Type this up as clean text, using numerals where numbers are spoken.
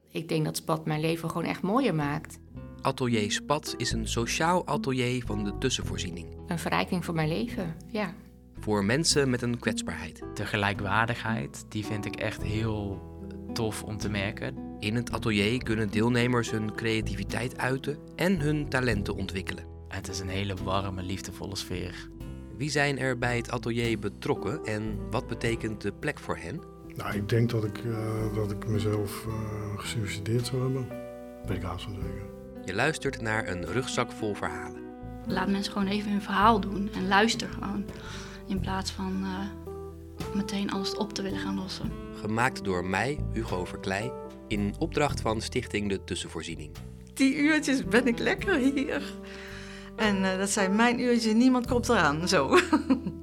Ik denk dat SPAT mijn leven gewoon echt mooier maakt. Atelier SPAT is een sociaal atelier van de tussenvoorziening. Een verrijking van mijn leven, ja. Voor mensen met een kwetsbaarheid. De gelijkwaardigheid, die vind ik echt heel tof om te merken. In het atelier kunnen deelnemers hun creativiteit uiten en hun talenten ontwikkelen. Het is een hele warme, liefdevolle sfeer. Wie zijn er bij het atelier betrokken en wat betekent de plek voor hen? Nou, ik denk dat ik mezelf gesuicideerd zou hebben. Dat weet ik haast van zeker. Je luistert naar een rugzak vol verhalen. Laat mensen gewoon even hun verhaal doen en luister gewoon. In plaats van meteen alles op te willen gaan lossen. Gemaakt door mij, Hugo Verkleij, in opdracht van Stichting De Tussenvoorziening. Die uurtjes ben ik lekker hier. En dat zijn mijn uurtjes, niemand komt eraan, zo.